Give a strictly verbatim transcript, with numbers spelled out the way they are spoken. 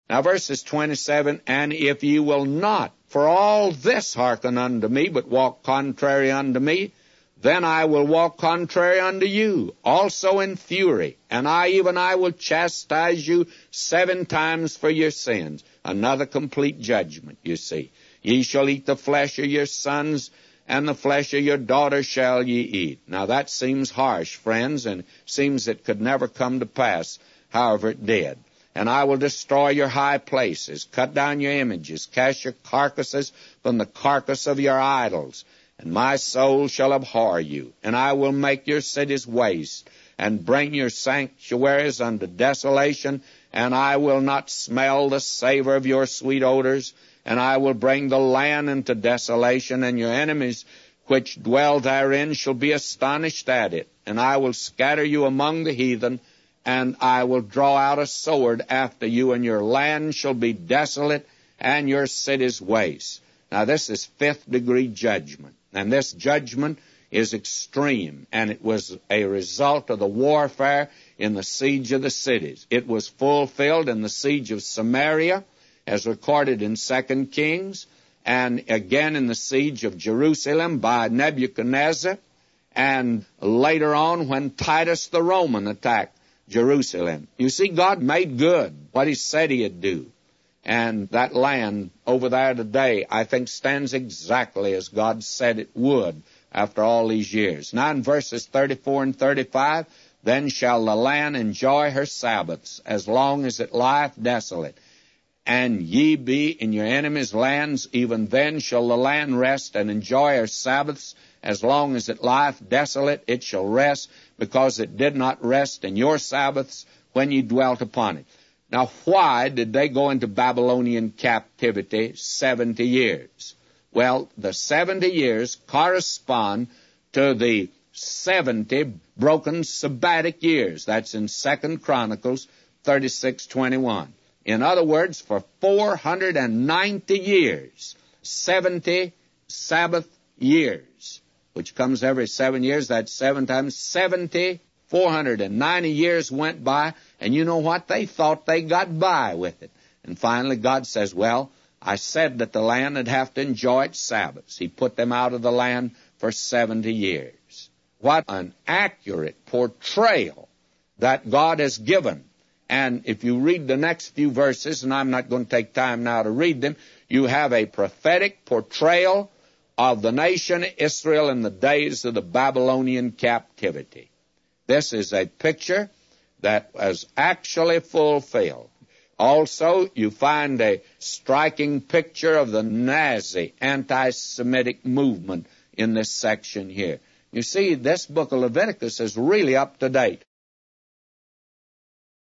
Now, verses twenty-seven, and if ye will not for all this hearken unto me, but walk contrary unto me, then I will walk contrary unto you, also in fury, and I, even I, will chastise you seven times for your sins. Another complete judgment, you see. Ye shall eat the flesh of your sons, and the flesh of your daughters shall ye eat. Now that seems harsh, friends, and seems it could never come to pass. However, it did. And I will destroy your high places, cut down your images, cast your carcasses from the carcass of your idols. And my soul shall abhor you, and I will make your cities waste, and bring your sanctuaries unto desolation, and I will not smell the savor of your sweet odors, and I will bring the land into desolation, and your enemies which dwell therein shall be astonished at it. And I will scatter you among the heathen, and I will draw out a sword after you, and your land shall be desolate, and your cities waste. Now this is fifth degree judgment, and this judgment is extreme, and it was a result of the warfare in the siege of the cities. It was fulfilled in the siege of Samaria, as recorded in Second Kings, and again in the siege of Jerusalem by Nebuchadnezzar, and later on when Titus the Roman attacked Jerusalem. You see, God made good what he said he'd do. And that land over there today, I think, stands exactly as God said it would after all these years. Now in verses thirty-four and thirty-five, then shall the land enjoy her Sabbaths as long as it lieth desolate. And ye be in your enemies' lands, even then shall the land rest and enjoy her Sabbaths. As long as it lieth desolate, it shall rest, because it did not rest in your Sabbaths when ye dwelt upon it. Now, why did they go into Babylonian captivity seventy years? Well, the seventy years correspond to the seventy broken sabbatic years. That's in Second Chronicles thirty-six twenty-one. In other words, for four hundred ninety years, seventy Sabbath years, which comes every seven years, that's seven times seventy, four hundred ninety years went by, and you know what? They thought they got by with it. And finally God says, well, I said that the land would have to enjoy its Sabbaths. He put them out of the land for seventy years. What an accurate portrayal that God has given. And if you read the next few verses, and I'm not going to take time now to read them, you have a prophetic portrayal of the nation Israel in the days of the Babylonian captivity. This is a picture that was actually fulfilled. Also, you find a striking picture of the Nazi anti-Semitic movement in this section here. You see, this book of Leviticus is really up to date.